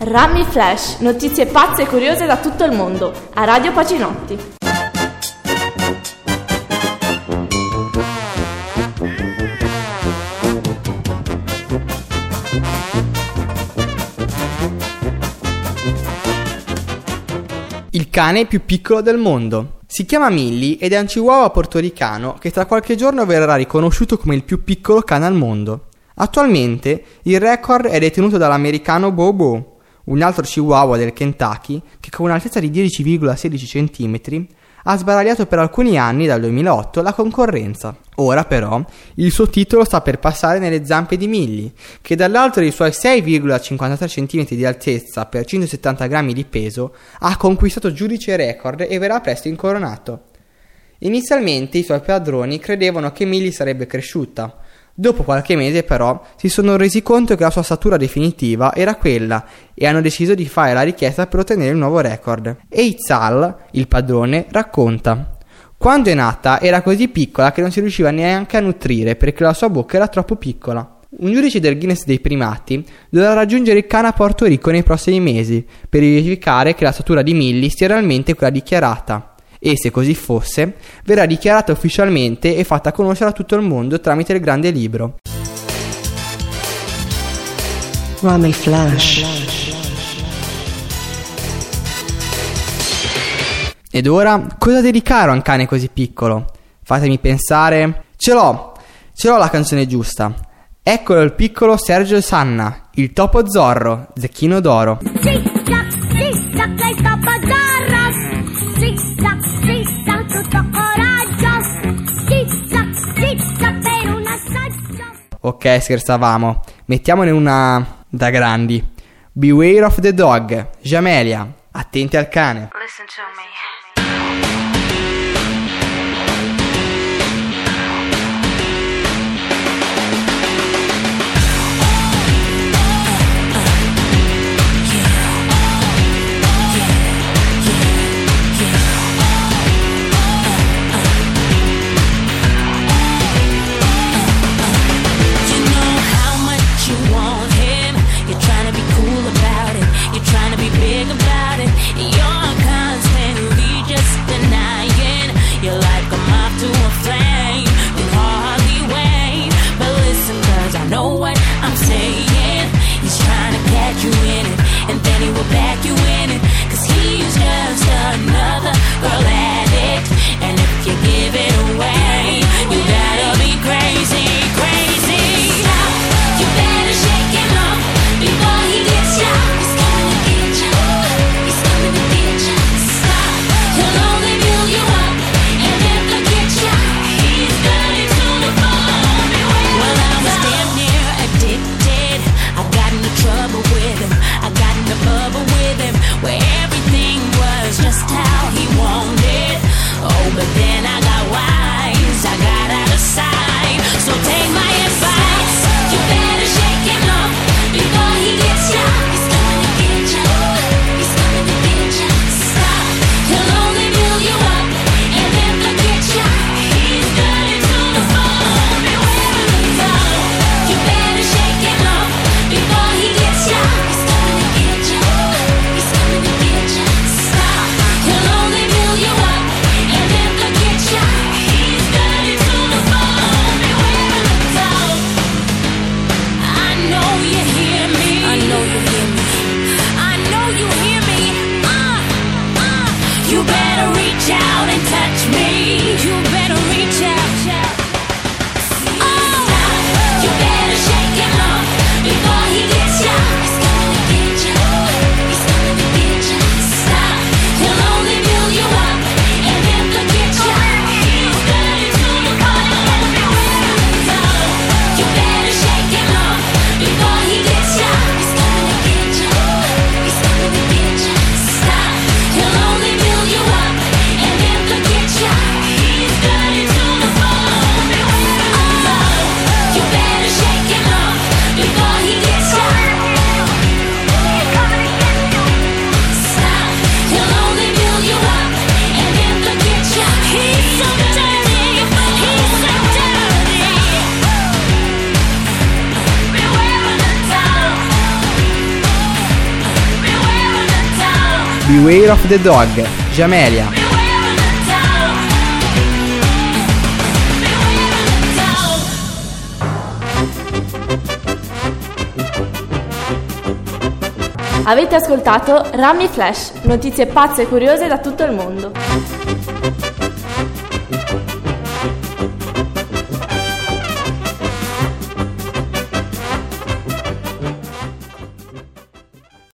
Rami Flash, notizie pazze e curiose da tutto il mondo, a Radio Pacinotti. Il cane più piccolo del mondo. Si chiama Millie ed è un chihuahua portoricano che tra qualche giorno verrà riconosciuto come il più piccolo cane al mondo. Attualmente il record è detenuto dall'americano Bobo, un altro chihuahua del Kentucky che con un'altezza di 10,16 cm ha sbaragliato per alcuni anni, dal 2008, la concorrenza. Ora però il suo titolo sta per passare nelle zampe di Millie, che dall'alto dei suoi 6,53 cm di altezza per 170 grammi di peso ha conquistato giudice record e verrà presto incoronato. Inizialmente i suoi padroni credevano che Millie sarebbe cresciuta. Dopo qualche mese però si sono resi conto che la sua statura definitiva era quella e hanno deciso di fare la richiesta per ottenere il nuovo record. Eitzal, il padrone, racconta: quando è nata era così piccola che non si riusciva neanche a nutrire perché la sua bocca era troppo piccola. Un giudice del Guinness dei primati dovrà raggiungere il cane a Porto Rico nei prossimi mesi per verificare che la statura di Millie sia realmente quella dichiarata. E se così fosse, verrà dichiarata ufficialmente e fatta conoscere a tutto il mondo tramite il grande libro. Rami Flash. Ed ora, cosa dedicare a un cane così piccolo? Fatemi pensare. Ce l'ho la canzone giusta. Eccolo il piccolo Sergio Sanna, il topo Zorro, Zecchino d'oro. Zig-zag, il topo Zorro. Zig-zag, tutto coraggio. Zig-zag, per un assaggio. Ok, scherzavamo. Mettiamone una da grandi. Beware of the dog, Jamelia. Attenti al cane. Listen to me. Trying to be cool about it, you're trying to be big about it, you're constantly Beware of the Dog, Jamelia. Avete ascoltato Rami Flash, notizie pazze e curiose da tutto il mondo.